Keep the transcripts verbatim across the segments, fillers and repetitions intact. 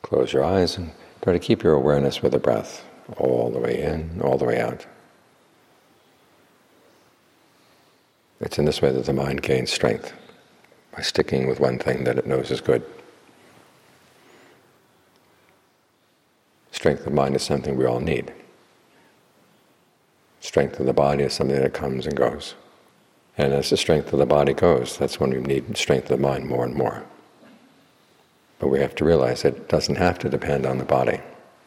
Close your eyes and try to keep your awareness with the breath, all the way in, all the way out. It's in this way that the mind gains strength, by sticking with one thing that it knows is good. Strength of mind is something we all need. Strength of the body is something that comes and goes. And as the strength of the body goes, that's when we need strength of the mind more and more. But we have to realize that it doesn't have to depend on the body.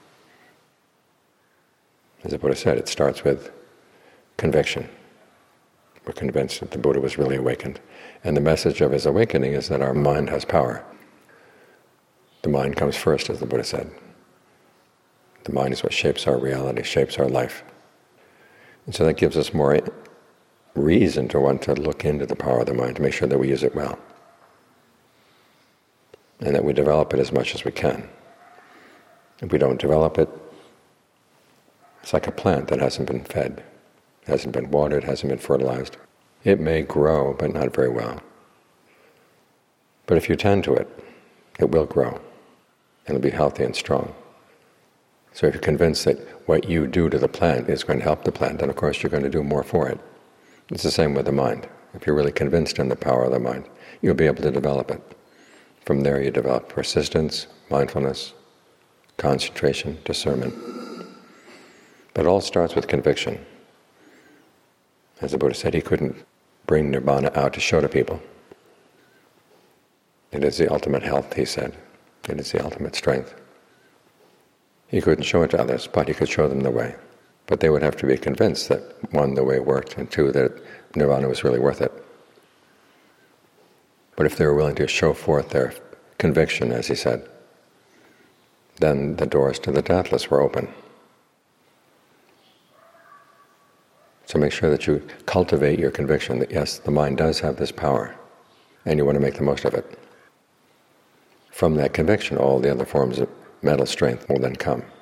As the Buddha said, it starts with conviction. We're convinced that the Buddha was really awakened. And the message of his awakening is that our mind has power. The mind comes first, as the Buddha said. The mind is what shapes our reality, shapes our life. And so that gives us more reason to want to look into the power of the mind, to make sure that we use it well, and that we develop it as much as we can. If we don't develop it, it's like a plant that hasn't been fed, hasn't been watered, hasn't been fertilized. It may grow, but not very well. But if you tend to it, it will grow, and it'll be healthy and strong. So if you're convinced that what you do to the plant is going to help the plant, then of course you're going to do more for it. It's the same with the mind. If you're really convinced in the power of the mind, you'll be able to develop it. From there you develop persistence, mindfulness, concentration, discernment. But it all starts with conviction. As the Buddha said, he couldn't bring nirvana out to show to people. It is the ultimate health, he said. It is the ultimate strength. He couldn't show it to others, but he could show them the way. But they would have to be convinced that, one, the way worked, and two, that nirvana was really worth it. But if they were willing to show forth their conviction, as he said, then the doors to the deathless were open. So make sure that you cultivate your conviction that, yes, the mind does have this power, and you want to make the most of it. From that conviction, all the other forms of mental strength will then come.